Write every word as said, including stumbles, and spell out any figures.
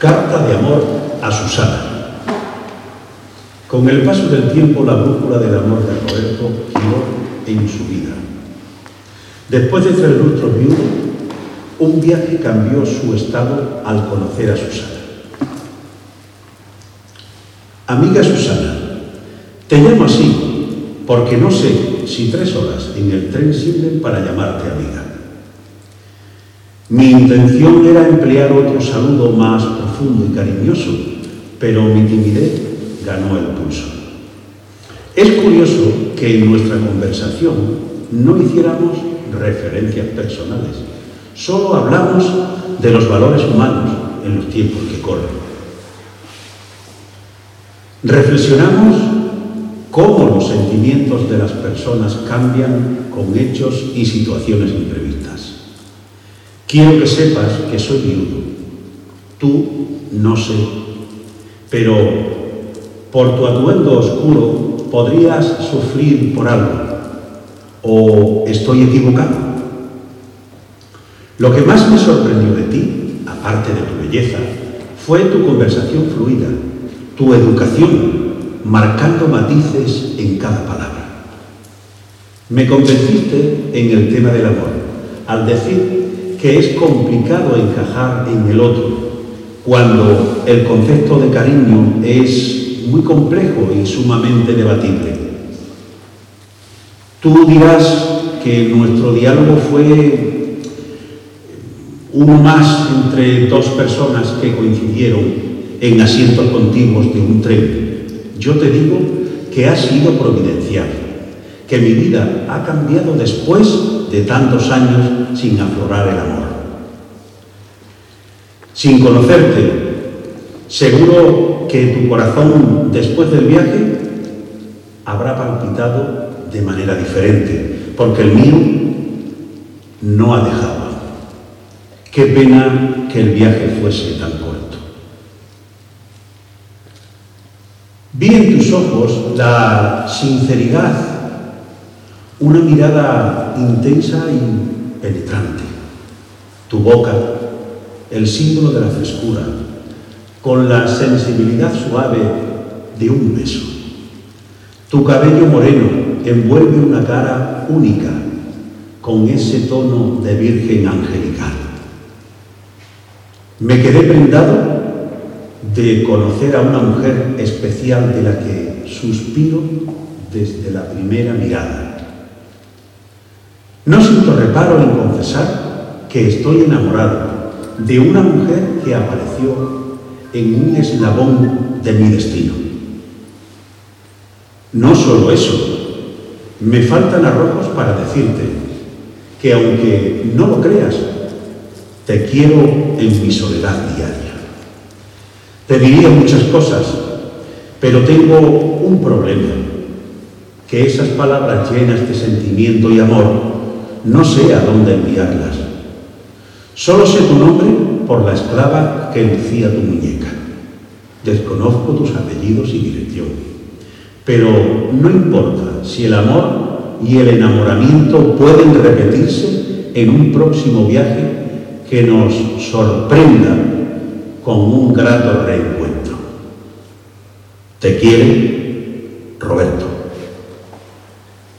Carta de amor a Susana. Con el paso del tiempo, la brújula del amor de Roberto giró en su vida. Después de tres lustros viudo, un viaje cambió su estado al conocer a Susana. Amiga Susana, te llamo así porque no sé si tres horas en el tren sirven para llamarte amiga. Mi intención era emplear otro saludo más profundo y cariñoso, pero mi timidez ganó el pulso. Es curioso que en nuestra conversación no hiciéramos referencias personales, solo hablamos de los valores humanos en los tiempos que corren. Reflexionamos cómo los sentimientos de las personas cambian con hechos y situaciones imprevistas. Quiero que sepas que soy viudo. Tú no sé, pero por tu atuendo oscuro podrías sufrir por algo. ¿O estoy equivocado? Lo que más me sorprendió de ti, aparte de tu belleza, fue tu conversación fluida, tu educación, marcando matices en cada palabra. Me convenciste en el tema del amor, al decir que es complicado encajar en el otro, cuando el concepto de cariño es muy complejo y sumamente debatible. Tú dirás que nuestro diálogo fue uno más entre dos personas que coincidieron en asientos contiguos de un tren. Yo te digo que ha sido providencial, que mi vida ha cambiado después de tantos años sin aflorar el amor. Sin conocerte, seguro que tu corazón, después del viaje, habrá palpitado de manera diferente, porque el mío no ha dejado. Qué pena que el viaje fuese tan corto. Vi en tus ojos la sinceridad, una mirada intensa y penetrante. Tu boca, el símbolo de la frescura, con la sensibilidad suave de un beso. Tu cabello moreno envuelve una cara única, con ese tono de virgen angelical. Me quedé prendado de conocer a una mujer especial de la que suspiro desde la primera mirada. No siento reparo en confesar que estoy enamorado de una mujer que apareció en un eslabón de mi destino. No solo eso, me faltan arrojos para decirte que, aunque no lo creas, te quiero en mi soledad diaria. Te diría muchas cosas, pero tengo un problema, que esas palabras llenas de sentimiento y amor no sé a dónde enviarlas. Solo sé tu nombre por la esclava que lucía tu muñeca. Desconozco tus apellidos y dirección, pero no importa si el amor y el enamoramiento pueden repetirse en un próximo viaje que nos sorprenda con un grato reencuentro. Te quiere, Roberto.